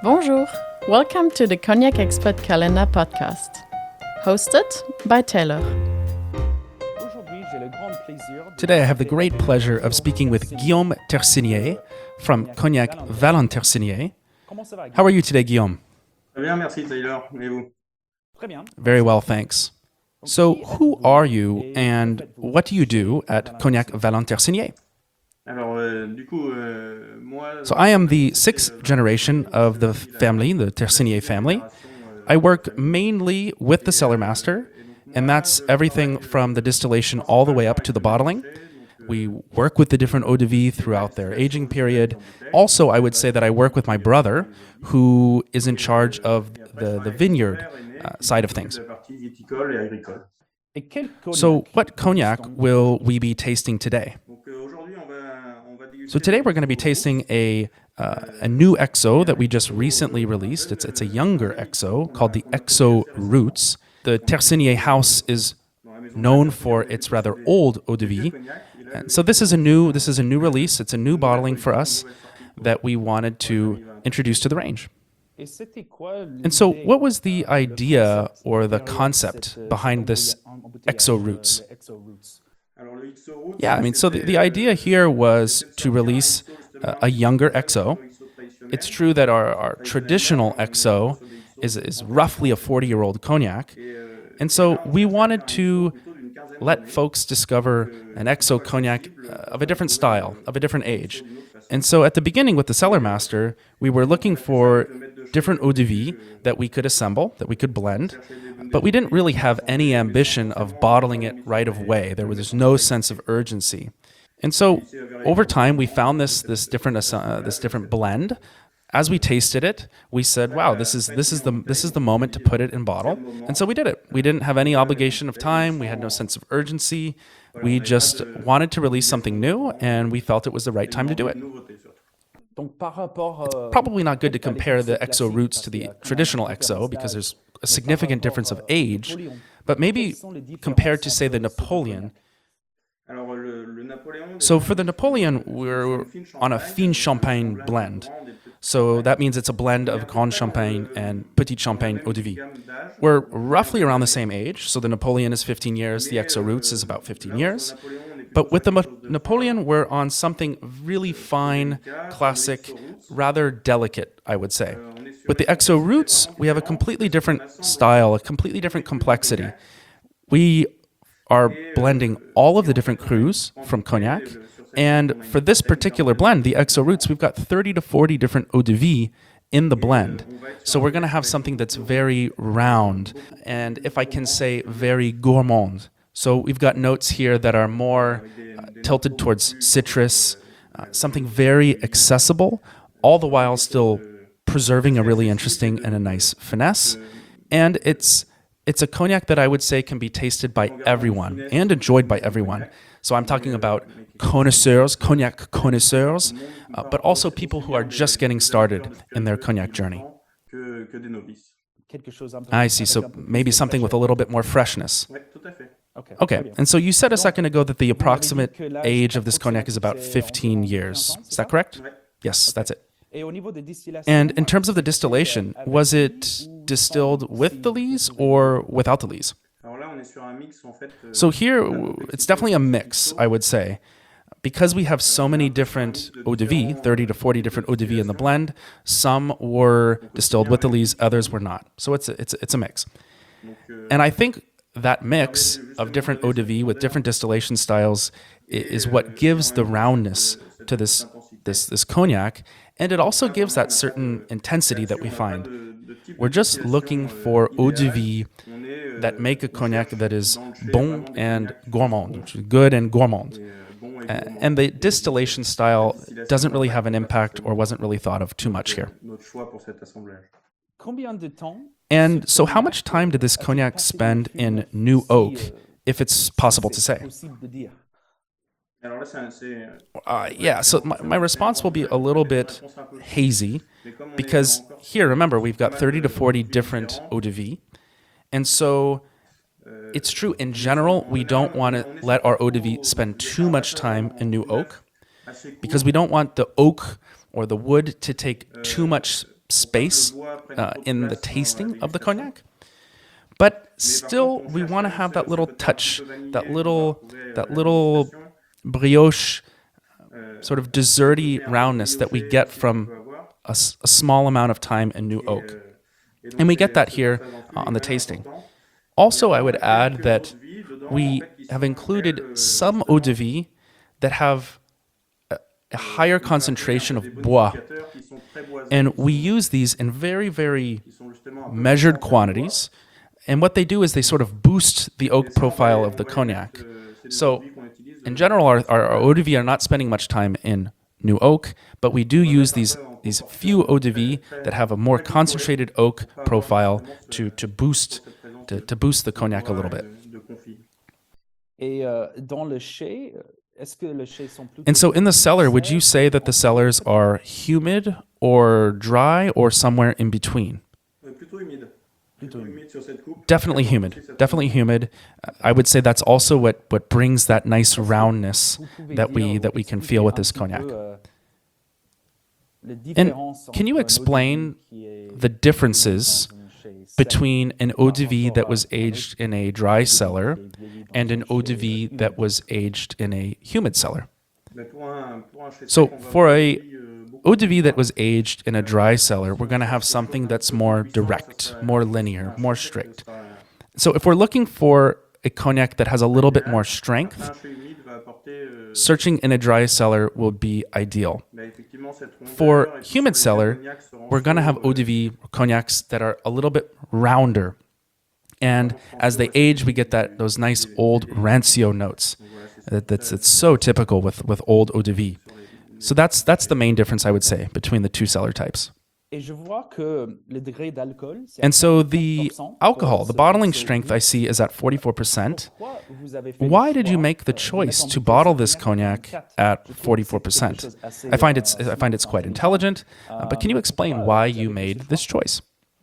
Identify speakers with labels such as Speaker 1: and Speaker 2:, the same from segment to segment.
Speaker 1: Bonjour, welcome to the Cognac Expert Calendar podcast, hosted by Taylor.
Speaker 2: Today I have the great pleasure of speaking with Guillaume Tersinier from Cognac Valent Tersinier. How are you today, Guillaume?
Speaker 3: Très bien, merci Taylor. Et vous?
Speaker 2: Very well, thanks. So, who are you and what do you do at Cognac Valent Tersinier?
Speaker 3: Alors, moi...
Speaker 2: So, I am the sixth generation of the family, the Tersinier family. I work mainly with the cellar master, and that's everything from the distillation all the way up to the bottling. We work with the different eau de vie throughout their aging period. Also, I would say that I work with my brother, who is in charge of the vineyard side of things. So, what cognac will we be tasting today? So today we're going to be tasting a new XO that we just recently released. It's a younger XO called the XO Roots. The Tersinier house is known for its rather old eau de vie. And so this is a new release. It's a new bottling for us that we wanted to introduce to the range. And so what was the idea or the concept behind this XO Roots? Yeah, so the idea here was to release a younger XO. It's true that our traditional XO is roughly a 40-year-old cognac. And so we wanted to let folks discover an XO cognac of a different style, of a different age. And so at the beginning with the cellar master, we were looking for different eau de vie that we could assemble, that we could blend, but we didn't really have any ambition of bottling it right away. There was no sense of urgency. And so over time, we found this different blend. As we tasted it, we said, "Wow, this is the moment to put it in bottle." And so we did it. We didn't have any obligation of time. We had no sense of urgency. We just wanted to release something new, and we felt it was the right time to do it. It's probably not good to compare the XO Roots to the traditional XO because there's a significant difference of age, but maybe compared to, say, the Napoleon. So for the Napoleon, we're on a Fine Champagne blend. So that means it's a blend of Grand Champagne and Petit Champagne eau de vie. We're roughly around the same age. So the Napoleon is 15 years, the XO Roots is about 15 years. But with the Napoleon, we're on something really fine, classic, rather delicate, I would say. With the XO Roots, we have a completely different style, a completely different complexity. We are blending all of the different crus from cognac. And for this particular blend, the XO Roots, we've got 30 to 40 different eau de vie in the blend. So we're going to have something that's very round and, if I can say, very gourmand. So we've got notes here that are more tilted towards citrus, something very accessible, all the while still preserving a really interesting and a nice finesse. And it's a cognac that I would say can be tasted by everyone and enjoyed by everyone. So I'm talking about connoisseurs, cognac connoisseurs, but also people who are just getting started in their cognac journey. I see, so maybe something with a little bit more freshness. Okay, and so you said a second ago that the approximate age of this cognac is about 15 years. Is that correct? Yes, that's it. And in terms of the distillation, was it distilled with the lees or without the lees? So here, it's definitely a mix, I would say. Because we have so many different eau de vie, 30 to 40 different eau de vie in the blend, some were distilled with the lees, others were not. So it's a mix. And I think that mix of different eau de vie with different distillation styles is what gives the roundness to this cognac, and it also gives that certain intensity that we find. We're just looking for eau de vie that make a cognac that is bon and gourmand, which is good and gourmand. And the distillation style doesn't really have an impact or wasn't really thought of too much here. And so how much time did this cognac spend in new oak, if it's possible to say? Yeah, so my response will be a little bit hazy because here, remember, we've got 30 to 40 different eau de vie. And so it's true, in general, we don't want to let our eau de vie spend too much time in new oak because we don't want the oak or the wood to take too much space in the tasting of the cognac. But still, we want to have that little touch, that little brioche, sort of desserty roundness that we get from a small amount of time in new oak. And we get that here on the tasting. Also, I would add that we have included some eau de vie that have a higher concentration of bois. And we use these in very, very measured quantities. And what they do is they sort of boost the oak profile of the cognac. So, in general, our eau de vie are not spending much time in new oak, but we do use these few eau de vie that have a more concentrated oak profile to boost the cognac a little bit. And so in the cellar, would you say that the cellars are humid or dry or somewhere in between? Definitely humid. I would say that's also what brings that nice roundness that we can feel with this cognac. And can you explain the differences between an eau de vie that was aged in a dry cellar and an eau de vie that was aged in a humid cellar? So for a eau de vie that was aged in a dry cellar, we're going to have something that's more direct, more linear, more strict. So if we're looking for a cognac that has a little bit more strength, searching in a dry cellar will be ideal. For humid cellar, we're going to have eau de vie cognacs that are a little bit rounder. And as they age, we get those nice old rancio notes. It's so typical with old eau de vie. So that's the main difference, I would say, between the two cellar types. And so the alcohol, the bottling strength I see is at 44%. Why did you make the choice to bottle this cognac at 44%? I find it's quite intelligent, but can you explain why you made this choice?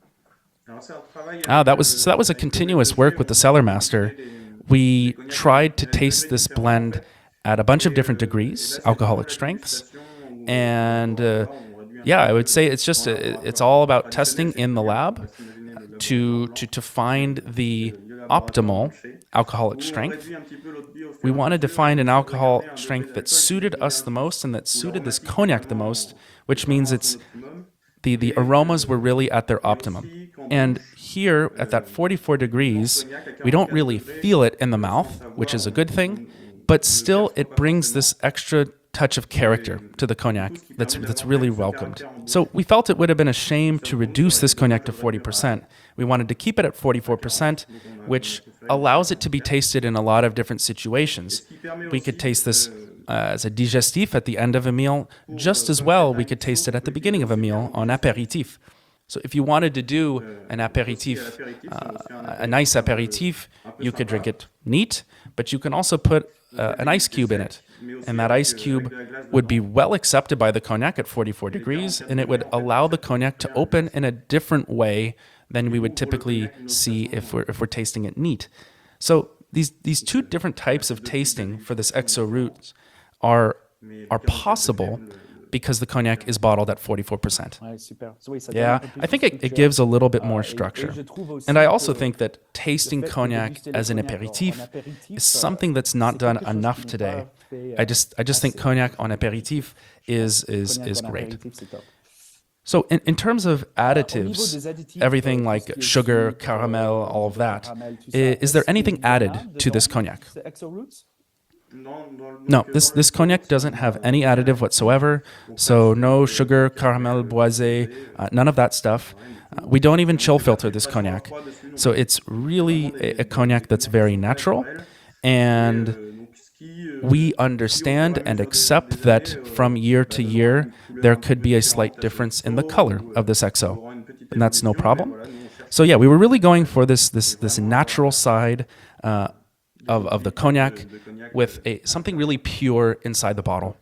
Speaker 2: That was a continuous work with the cellar master. We tried to taste this blend at a bunch of different degrees, alcoholic strengths, and I would say it's all about testing in the lab to find the optimal alcoholic strength. We wanted to find an alcohol strength that suited us the most and that suited this cognac the most, which means it's the aromas were really at their optimum. And here at that 44 degrees, we don't really feel it in the mouth, which is a good thing, but still it brings this extra touch of character to the cognac that's really welcomed. So we felt it would have been a shame to reduce this cognac to 40%. We wanted to keep it at 44%, which allows it to be tasted in a lot of different situations. We could taste this as a digestif at the end of a meal. Just as well, we could taste it at the beginning of a meal on apéritif. So if you wanted to do an apéritif, a nice apéritif, you could drink it neat, but you can also put an ice cube in it. And that ice cube would be well accepted by the cognac at 44 degrees, and it would allow the cognac to open in a different way than we would typically see if we're tasting it neat. So these two different types of tasting for this XO Root are possible because the cognac is bottled at 44%. Yeah, I think it gives a little bit more structure. And I also think that tasting cognac as an apéritif is something that's not done enough today. I just think cognac on apéritif is great. So in terms of additives, everything like sugar, caramel, all of that, is there anything added to this cognac? No, this cognac doesn't have any additive whatsoever, so no sugar, caramel, boisé, none of that stuff. We don't even chill filter this cognac. So it's really a cognac that's very natural, and we understand and accept that from year to year, there could be a slight difference in the color of this XO, and that's no problem. So yeah, we were really going for this natural side of the cognac with something really pure inside the bottle.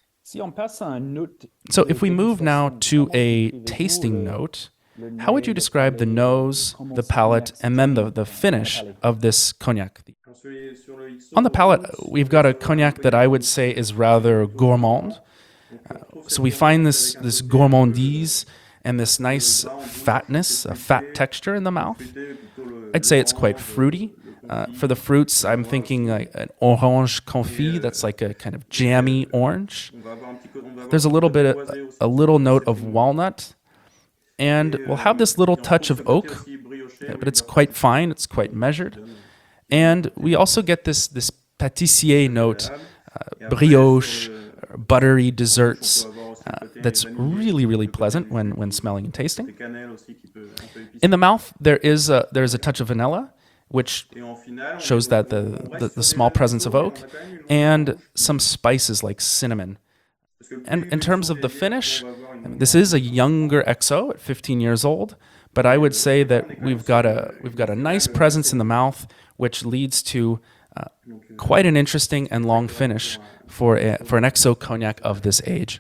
Speaker 2: So if we move now to a tasting note, how would you describe the nose, the palate, and then the finish of this cognac? On the palate, we've got a cognac that I would say is rather gourmand. So we find this gourmandise and this nice fatness, a fat texture in the mouth. I'd say it's quite fruity. For the fruits, I'm thinking like an orange confit that's like a kind of jammy orange. There's a little note of walnut, and we'll have this little touch of oak, but it's quite fine, it's quite measured. And we also get this pâtissier note, brioche, buttery desserts, that's really, really pleasant when smelling and tasting. In the mouth, there's a touch of vanilla, which shows that the small presence of oak, and some spices like cinnamon. And in terms of the finish, this is a younger XO at 15 years old, but I would say that we've got a nice presence in the mouth, which leads to quite an interesting and long finish for an XO cognac of this age.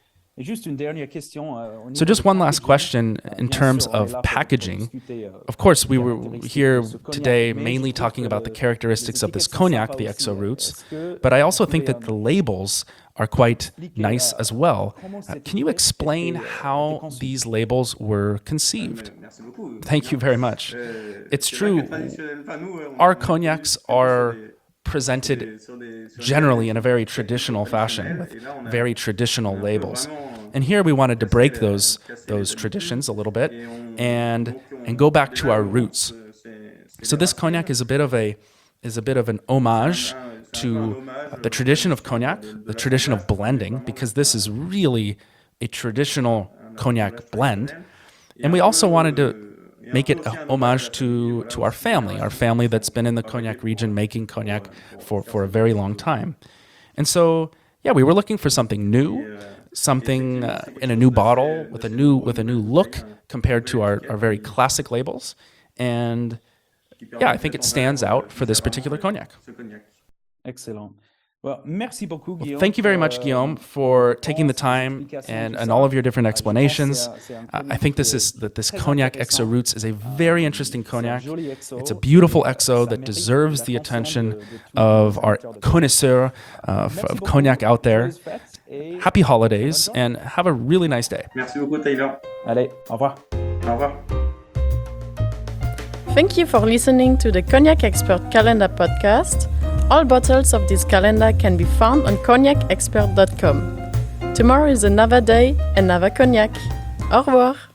Speaker 2: So just one last question in terms of packaging. Of course, we were here today mainly talking about the characteristics of this cognac, the XO roots, but I also think that the labels are quite nice as well. Can you explain how these labels were conceived? Thank you very much. It's true, our cognacs are presented generally in a very traditional fashion with very traditional labels. And here we wanted to break those traditions a little bit and go back to our roots. So this cognac is a bit of an homage to the tradition of cognac, the tradition of blending, because this is really a traditional cognac blend. And we also wanted to make it a homage to our family that's been in the cognac region making cognac for a very long time. And so, yeah, we were looking for something new, something in a new bottle with a new look compared to our very classic labels. And yeah, I think it stands out for this particular cognac.
Speaker 4: Excellent. Well, merci beaucoup, Guillaume.
Speaker 2: Thank you very much, Guillaume, for taking the time and all of your different explanations. I think this Cognac XO Roots is a very interesting cognac. It's a beautiful XO that deserves the attention of our connoisseur of cognac out there. Happy holidays and have a really nice day.
Speaker 3: Merci beaucoup, Taylor.
Speaker 4: Allez, au revoir.
Speaker 3: Au revoir.
Speaker 1: Thank you for listening to the Cognac Expert Calendar podcast. All bottles of this calendar can be found on cognacexpert.com. Tomorrow is another day, another cognac. Au revoir!